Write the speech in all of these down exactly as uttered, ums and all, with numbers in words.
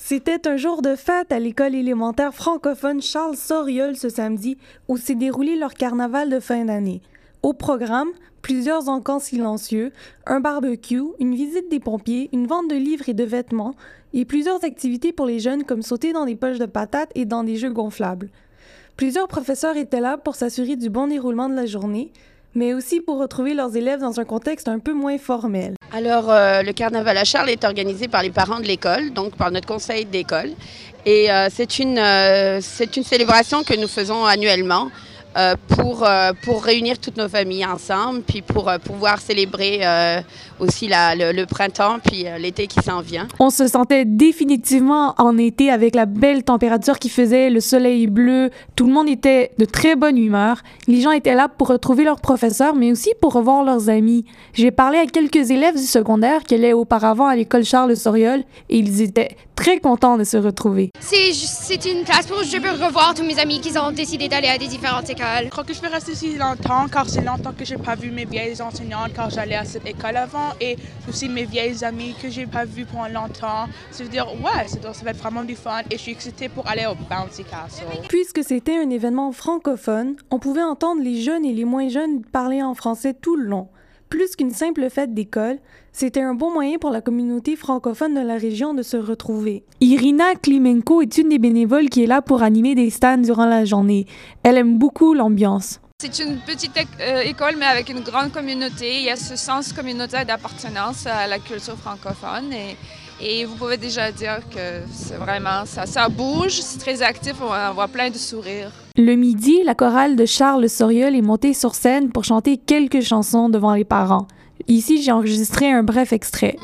C'était un jour de fête à l'école élémentaire francophone Charles Soriol ce samedi, où s'est déroulé leur carnaval de fin d'année. Au programme, plusieurs encans silencieux, un barbecue, une visite des pompiers, une vente de livres et de vêtements, et plusieurs activités pour les jeunes comme sauter dans des poches de patates et dans des jeux gonflables. Plusieurs professeurs étaient là pour s'assurer du bon déroulement de la journée, mais aussi pour retrouver leurs élèves dans un contexte un peu moins formel. Alors, euh, le carnaval à Charles est organisé par les parents de l'école, donc par notre conseil d'école. Et euh, c'est une, euh, c'est une célébration que nous faisons annuellement euh, pour, euh, pour réunir toutes nos familles ensemble, puis pour euh, pouvoir célébrer euh, aussi la, le, le printemps, puis euh, l'été qui s'en vient. On se sentait définitivement en été avec la belle température qui faisait, le soleil bleu. Tout le monde était de très bonne humeur. Les gens étaient là pour retrouver leurs professeurs, mais aussi pour revoir leurs amis. J'ai parlé à quelques élèves du secondaire qui allaient auparavant à l'école Charles Soriol et ils étaient très contents de se retrouver. C'est une place où je peux revoir tous mes amis qui ont décidé d'aller à des différentes écoles. Je crois que je vais rester ici longtemps car c'est longtemps que je n'ai pas vu mes vieilles enseignantes car j'allais à cette école avant et aussi mes vieilles amies que je n'ai pas vues pendant longtemps. Ça veut dire, ouais, ça, ça va être vraiment du fun et je suis excitée pour aller au Bouncy Castle. Puisque c'était un événement francophone, on pouvait entendre les jeunes et les moins jeunes parler en français tout le long. Plus qu'une simple fête d'école, c'était un bon moyen pour la communauté francophone de la région de se retrouver. Irina Klimenko est une des bénévoles qui est là pour animer des stands durant la journée. Elle aime beaucoup l'ambiance. C'est une petite euh, école, mais avec une grande communauté. Il y a ce sens communautaire d'appartenance à la culture francophone. Et, et vous pouvez déjà dire que c'est vraiment ça. Ça bouge, c'est très actif, on voit plein de sourires. Le midi, la chorale de Charles Soriol est montée sur scène pour chanter quelques chansons devant les parents. Ici, j'ai enregistré un bref extrait.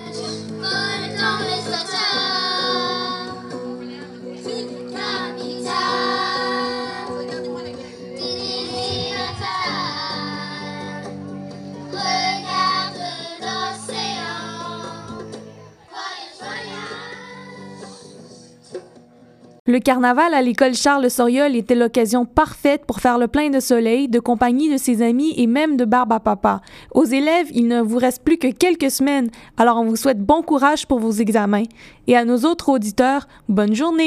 Le carnaval à l'école Charles Soriol était l'occasion parfaite pour faire le plein de soleil, de compagnie de ses amis et même de barbe à papa. Aux élèves, il ne vous reste plus que quelques semaines, alors on vous souhaite bon courage pour vos examens. Et à nos autres auditeurs, bonne journée!